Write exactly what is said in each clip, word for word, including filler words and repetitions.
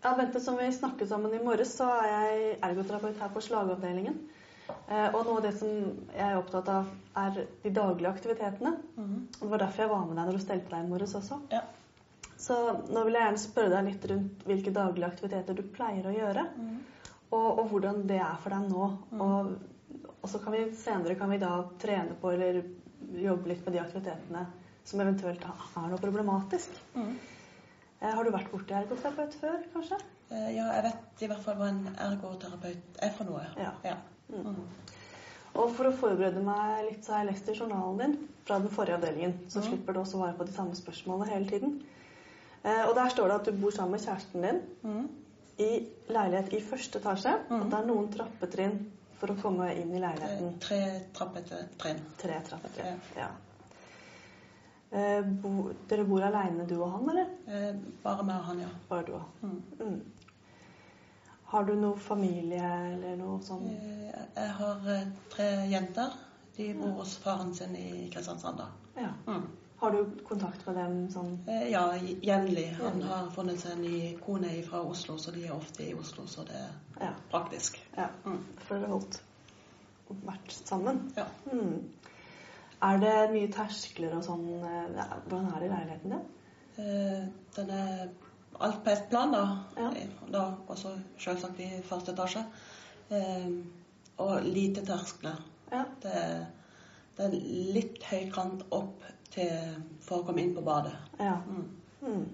Ja, Bente, som vi snakket sammen i morges, så er jeg ergoterapeut her på slagavdelingen. Eh, og noe av det som jeg er opptatt av, er de daglige aktivitetene. Mm. Og det var derfor jeg var med deg når du stelte deg i morges også. Ja. Så nå vil jeg gjerne spørre deg litt rundt hvilke daglige aktiviteter du pleier å gjøre, mm. og, og hvordan det er for deg nå. Mm. Og, og så kan vi senere kan vi da trene på eller jobbe litt med de aktivitetene som eventuelt er noe problematisk. Mm. Har du vært borti ergoterapeut før, kanskje? Ja, jeg vet i hvert fall hva en ergoterapeut er for noe. Ja. Ja. Mm. Og for å forberede meg litt, så har jeg lest i journalen din fra den forrige avdelingen, så mm. slipper du også være på de samme spørsmålene hele tiden. Eh, og der står det at du bor sammen med kjæresten din mm. i leilighet i første etasje, mm. og det er noen trappetrinn for å komme inn i leiligheten. Tre trappetrinn. Tre trappetrinn, ja. ja. Eh, bo, dere bor alene, du og han, eller? Eh, bare med han, ja. Bare du og han. Mm. Mm. Har du noe familie eller noe sånn? Eh, jeg har eh, tre jenter. De bor ja. hos faren sin i Kristiansand da. Ja. Mm. Har du kontakt med dem sånn? Eh, ja, jevnlig. Han har funnet seg en ny kone fra Oslo, så de er ofte i Oslo, så det er ja. praktisk. Ja, mm. for dere har holdt vært sammen. Ja. Mm. Er det mye terskler og sånn? Hvordan er det i leiligheten din? Eh, den er alt på ett plan da. Ja. Da også selvsagt i første etasje. Eh, og lite terskler. Ja. Det, det er litt høykant opp til, for å komme inn på badet. Ja. Mm. Mm.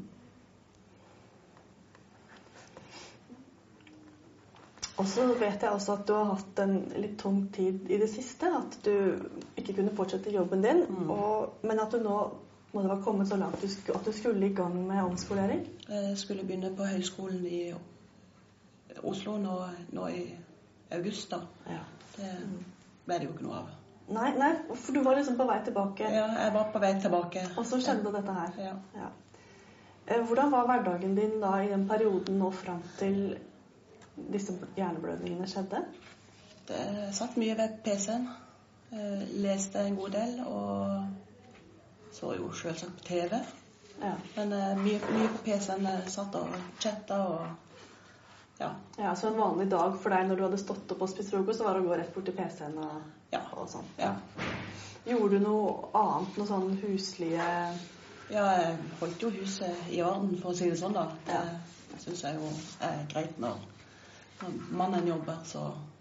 Og så vet jeg også at du har hatt en litt tung tid i det siste, at du ikke kunne fortsette jobben din, mm. og, men at du nå må det ha kommet så langt at du skulle i gang med omskolering? Jeg skulle begynne på høyskolen i Oslo nå, nå i august da. Ja. Det ble det jo ikke noe av. Nei, nei, for du var liksom på vei tilbake. Ja, jeg var på vei tilbake. Og så skjedde dette her. Ja. Ja. Hvordan var hverdagen din da i den perioden nå frem til disse hjerneblødningene skjedde? Det satt mye ved P C-en. Leste en god del, og så jo selvsagt på T V. Ja. Men mye, mye på P C-en. Satt og chattet og ja. Ja, så en vanlig dag for deg når du hadde stått opp og spist frokost, så var det å gå rett bort til P C-en og, ja. og sånn. Ja. Gjorde du noe annet, noe sånn huslige? Ja, jeg holdt jo huset i orden, for å si det sånn da. Det ja. synes jeg jo er greit når Når mannen jobber, så,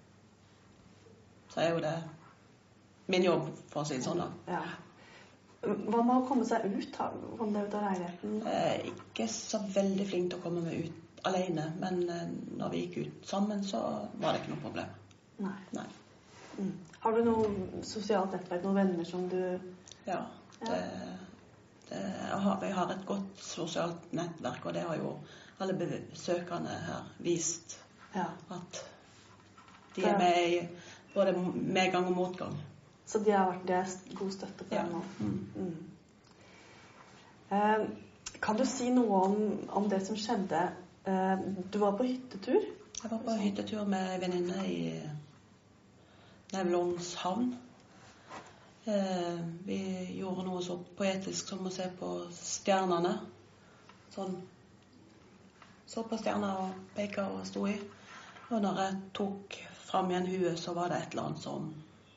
så er jo det min jobb, for å si det sånn da. Ja. Hva med å komme seg ut, komme deg ut av leiligheten? Jeg er ikke så veldig flink til å komme meg ut alene, men når vi gikk ut sammen, så var det ikke noe problem. Nei. Nei. Mm. Har du noe sosialt nettverk, noen venner som du... Ja, det, det, jeg, har, jeg har et godt sosialt nettverk, og det har jo alle besøkerne her vist. Ja. At de er med i både medgang og motgang. Så de har vært det god støtte på ja. dem nå. Mm. Mm. Eh, kan du si noe om, om det som skjedde? Eh, du var på hyttetur? Jeg var på hyttetur med venninne i Nevlungshavn. Eh, vi gjorde noe så poetisk som å se på stjernene. Sånn. Så på stjerner og peka og sto i. Og når jeg tok frem igjen huet, så var det et eller annet som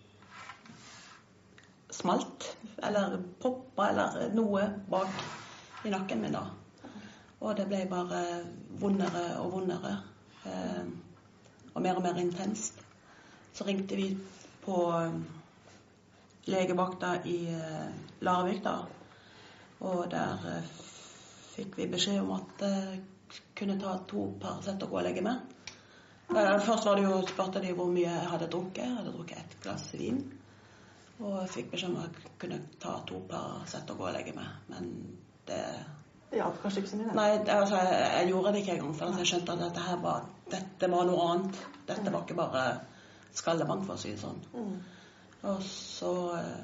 smalt, eller poppa, eller noe bak i nakken min da. Og det ble bare vondere og vondere, eh, og mer og mer intenst. Så ringte vi på legevakta i eh, Larvik da, og der eh, fikk vi beskjed om at jeg eh, kunne ta to Paracet og gå og legge meg. Først var det jo, spørte de hvor mye jeg hadde drukket. Jeg hadde drukket et glass vin. Og jeg fikk beskjed om at jeg kunne ta to Paracet og gå og legge meg. Men det... Det hjalp kanskje ikke så mye? Nei, det, altså, jeg, jeg gjorde det ikke engang. For jeg skjønte at dette her var, dette var noe annet. Dette var ikke bare skallebank, for å si det sånn. Mm. Og så...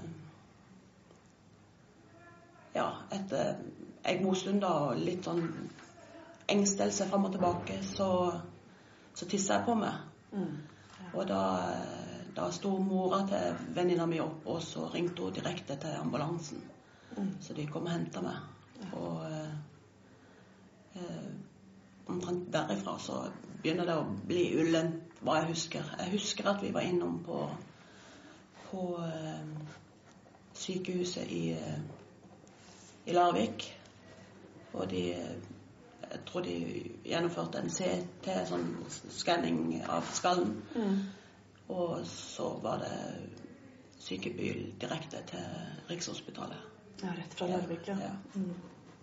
Ja, etter en god stund da, og litt sånn engstelse frem og tilbake, så... så tisset jeg på meg. Mm. Ja. Og da, da sto mora til venninna mi opp, og så ringte hun direkte til ambulansen. Mm. Så de kom og hentet meg. Ja. Og eh, omtrent derifra så begynner det å bli ullent hva jeg husker. Jeg husker at vi var innom på, på eh, sykehuset i, i Larvik, og de, jeg tror de gjennomførte en C T, sånn skanning av skallen, mm. og så var det sykebil direkte til Rikshospitalet. Ja, rett fra Larvik, ja. ja. Mm.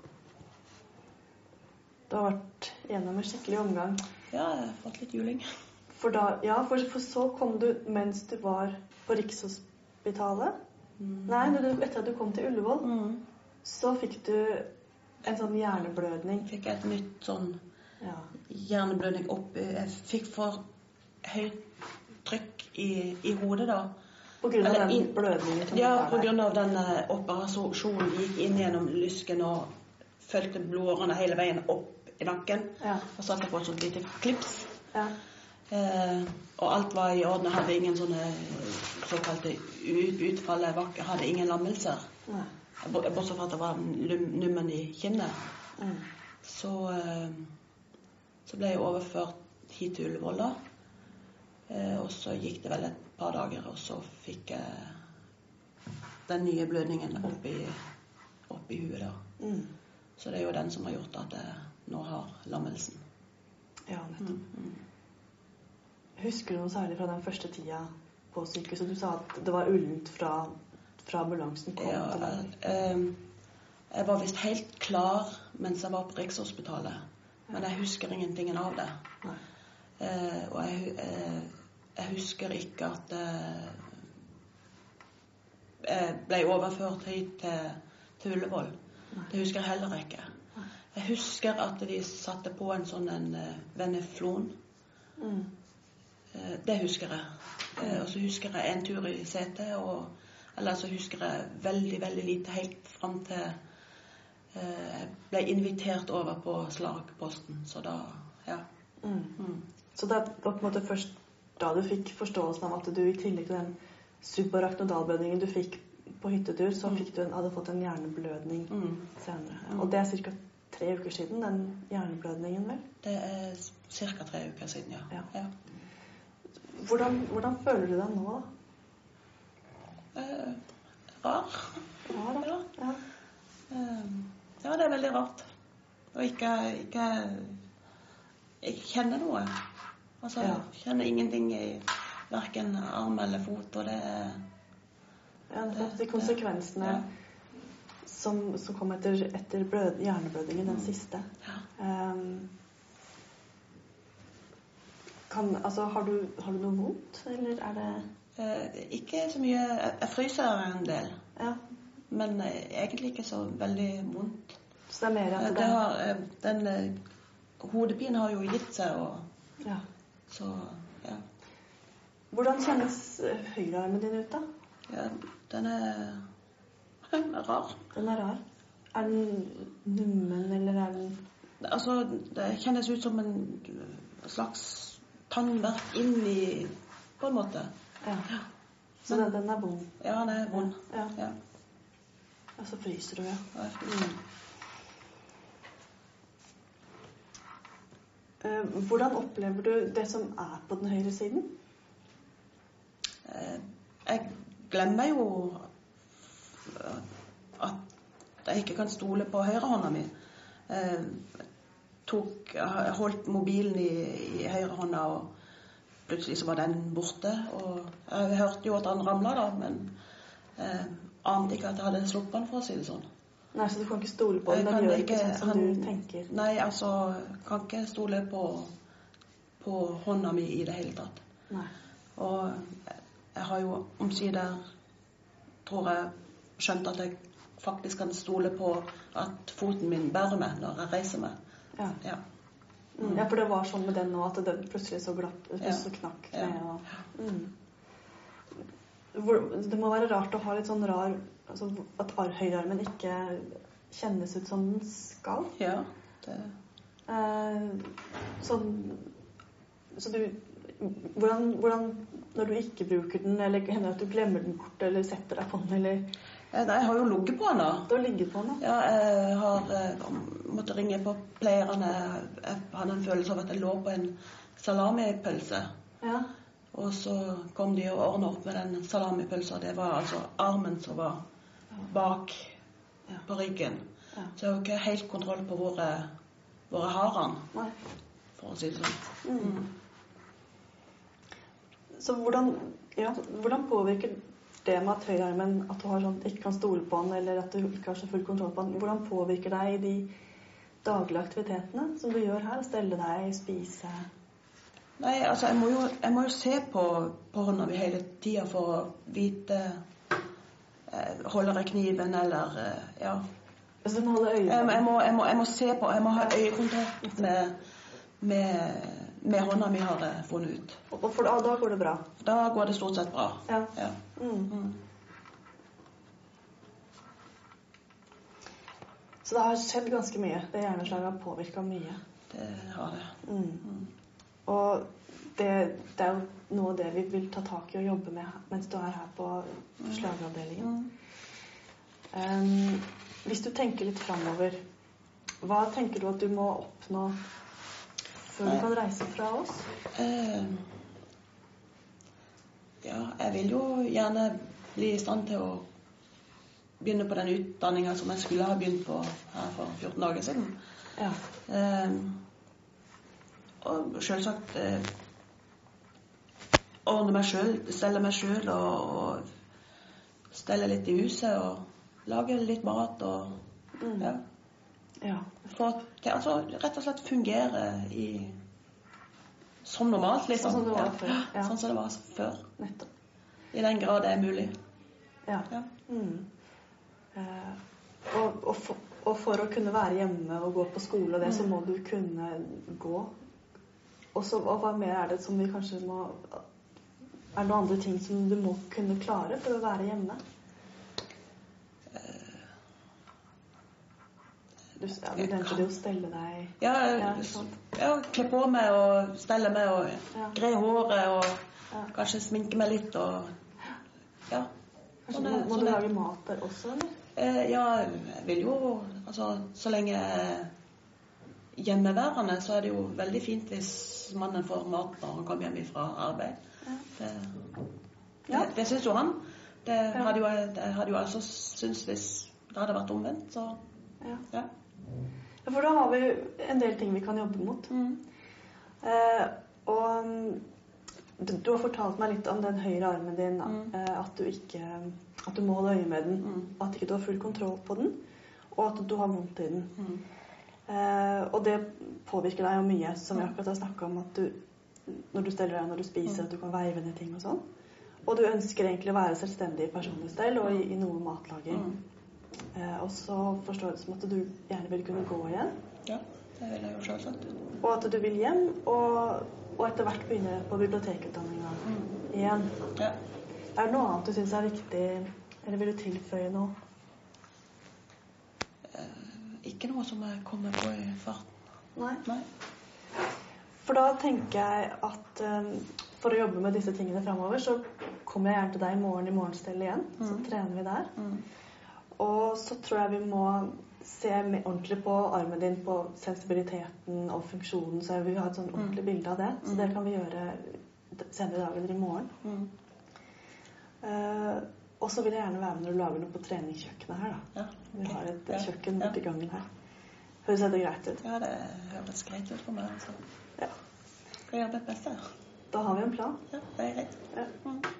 Du har vært gjennom en skikkelig omgang. Ja, jeg har fått litt juling. For, da, ja, for, for så kom du mens du var på Rikshospitalet. Mm. Nei, du, etter at du kom til Ullevål, mm. så fikk du en sånn hjerneblødning. Fikk et nytt sånn ja. hjerneblødning opp. Jeg fikk for høyt trykk i, i hodet da. På grunn av Eller, den blødningen? Ja, på grunn av den operasjonen gikk inn gjennom lysken og følte blodårene hele veien opp i nakken, ja. og satte på et sånt lite klips. Ja. Eh, og alt var i orden. Jeg hadde ingen sånne såkalte utfall. Jeg hadde ingen lammelser. Ja. Bortsett fra at det var nummen i kinnet. Mm. Så, eh, så ble jeg overført hit til Ullevål da. Eh, og så gikk det vel et par dager, og så fikk jeg den nye blødningen opp i, opp i huet da. Mm. Så det er jo den som har gjort at jeg nå har lammelsen. Ja, nettopp. Mm, mm. Husker du noe særlig fra den første tida på sykehuset? Du sa at det var ullent fra, fra ambulansen kom ja, til deg. Eh, jeg var vist helt klar mens jeg var på Rikshospitalet. Ja. Men jeg husker ingenting av det. Eh, og jeg, eh, jeg husker ikke at jeg ble overført hit til, til Ullevål. Det husker jeg heller ikke. Jeg husker at de satte på en sånn en uh, veneflon. Mm. Uh, det husker jeg. Uh, og så husker jeg en tur i C T, og eller så husker jeg veldig, veldig lite helt frem til uh, jeg ble invitert over på slagposten. Så da, ja. Mm. Mm. Så det var på en måte først da du fikk forståelsen av at du i tillegg til den subarachnoidalblødningen du fikk på hyttetur, så fikk du en, hadde fått en hjerneblødning mm. senere. Mm. Og det er cirka tre uker siden, den hjerneblødningen, vel? Det er cirka tre uker siden, ja. ja. ja. Hvordan, hvordan føler du deg nå, da? Eh, rar. Rar, da? Ja. Ja. Eh, ja, det er veldig rart. Og ikke, ikke, ikke kjenne noe. Altså, ja. Kjenner ingenting i hverken arm eller fot, og det er ja, de konsekvensene ja. som, som kom etter, etter blød, hjerneblødningen, den mm. siste. Ja. Um, kan, altså, har du, har du noe vondt, eller er det... Eh, ikke så mye. Jeg fryser en del. Ja. Men eh, egentlig ikke så veldig vondt. Så det er mer at det... det har, eh, den eh, hodepinen har jo gitt seg, og... Ja. Så, ja. Hvordan kjennes høyrearmen din ut, da? Ja, den er, den er rar. Den er rar. Er den nummen, eller er den... Altså, det kjennes ut som en slags tannverk inn i, på en måte. Ja. Ja. Så Men, den er vond? Ja, den er vond. Ja. Ja. Ja, så fryser du, ja. Ja, jeg fryser. Mm. Uh, hvordan opplever du det som er på den høyre siden? Uh, jeg glemmer jo at jeg ikke kan stole på høyrehånda mi. Jeg, tok, jeg holdt mobilen i, i høyrehånda, og plutselig så var den borte. Og jeg hørte jo at han ramlet da, men jeg ante ikke at jeg hadde sluppet den, for å si det sånn. Nei, så du kan ikke stole på den? Den gjør ikke sånn som han, du tenker? Nei, altså, jeg kan ikke stole på, på hånda mi i det hele tatt. Nei. Og jeg har jo omsider, tror jeg, skjønt at jeg faktisk kan stole på at foten min bærer meg når jeg reiser meg. Ja. Ja. Mm. Ja, for det var sånn med den nå, at det plutselig så glatt, plutselig så knakk ned. Ja. Og, mm. Det må være rart å ha litt sånn rar, altså at høyrearmen ikke kjennes ut som den skal. Ja, det... Eh, sånn, så du, hvordan, hvordan, når du ikke bruker den, eller hender at du glemmer den bort, eller setter deg på den, eller Nei, jeg har jo ligget på den da. Du har ligget på den da? Ja, jeg har uh, måttet ringe på pleierne. Jeg hadde en følelse av at jeg lå på en salamipølse. Ja. Og så kom de og ordnet opp med den salamipølsa. Det var altså armen som var bak ja. På ryggen. Ja. Så jeg har jo ikke helt kontroll på hvor jeg, hvor jeg har den. Nei. For å si det sånn. Mm. Mm. Så hvordan, ja, hvordan påvirker det med at høyrearmen, at du har sånn, ikke kan stole på den, eller at du ikke har så full kontroll på den, hvordan påvirker deg i de daglige aktivitetene som du gjør her? Stelle deg, spise? Nei, altså jeg må jo, jeg må jo se på, på hånda mi hele tiden for å vite eh, holder jeg kniven eller eh, ja. Så du må holde øye? Jeg, jeg, må, jeg, må, jeg må se på, jeg må ha øyekontakt med, med, med hånda mi har jeg funnet ut. Og for da, da går det bra? Da går det stort sett bra. Ja. Ja. Mm. Mm. Så det har skjedd ganske mye. Det hjerneslaget har påvirket mye. Det har det. Mm. Mm. Og det, det er jo noe av det vi vil ta tak i og jobbe med mens du er her på slagavdelingen. Mm. Um, hvis du tenker litt fremover, hva tenker du at du må oppnå før du kan reise fra oss? Uh, ja, jeg vil jo gjerne bli i stand til å begynne på den utdanningen som jeg skulle ha begynt på her for fjorten dager siden. Ja. Uh, Og selvsagt eh, ordne meg selv, stelle meg selv og, og stelle litt i huset og lage litt mat og mm. ja. Ja. For til, altså rett og slett fungere i som normalt, liksom. Sånn som det var før. Ja. Sånn som det var før. Nettopp. I den grad det er mulig. Ja. Ja. Mm. Eh, og, og, for, og for å kunne være hjemme og gå på skole og det, mm. så må du kunne gå. Og, så, og hva mer er det som vi kanskje må... Er det noen andre ting som du må kunne klare for å være hjemme? Du, ja, du nevnte det å stelle deg... Ja, ja, ja, kle på meg og stelle meg og ja. Gre håret og ja. Kanskje sminke meg litt og... Ja. Kanskje sånn, må, må du lage mat der også, eller? Eh, ja, jeg vil jo... Altså, så lenge jeg hjemmeværende, så er det jo veldig fint hvis mannen får mat når han kommer hjem fra arbeid. Ja. Det, det, det synes jo han. Det ja. hadde, jo, det hadde jo altså syntes hvis det hadde vært omvendt, så ja. Ja. Ja, for da har vi en del ting vi kan jobbe mot. Mm. Eh, og du, du har fortalt meg litt om den høyre armen din, mm. eh, at du ikke at du må holde øye med den, mm. at ikke du har full kontroll på den, og at du har vondt i den. Mm. Uh, og det påvirker deg jo mye, som jeg akkurat har snakket om, at du, når du steller deg, når du spiser, at du kan veive ned ting og sånn. Og du ønsker egentlig å være selvstendig i personlig stell og i, i noe matlaging. Uh, og så forstår det som at du gjerne vil kunne gå igjen. Ja, det vil jeg jo selvsagt. Og at du vil hjem, og, og etter hvert begynne på bibliotekutdanningen mm. igjen. Ja. Er det noe annet du synes er viktig, eller vil du tilføye noe? Ikke noe som jeg kommer på i farten. Nei. Nei. For da tenker jeg at um, for å jobbe med disse tingene fremover, så kommer jeg gjerne til deg i morgen i morgenstell igjen. Mm. Så trener vi der. Mm. Og så tror jeg vi må se ordentlig på armen din, på sensibiliteten og funksjonen, så jeg vil ha et sånn ordentlig mm. bilde av det. Så det kan vi gjøre senere i dag eller i morgen. Mm. Uh, Og så vil jeg gjerne være med når du lager noe på treningskjøkkenet her, da. Ja, okay. Vi har et ja. kjøkken borti ja. gangen her. Høres det greit ut? Ja, det høres greit ut for meg. Altså. Ja. Skal jeg gjøre det beste? Da har vi en plan. Ja, det er greit. Ja. Mm.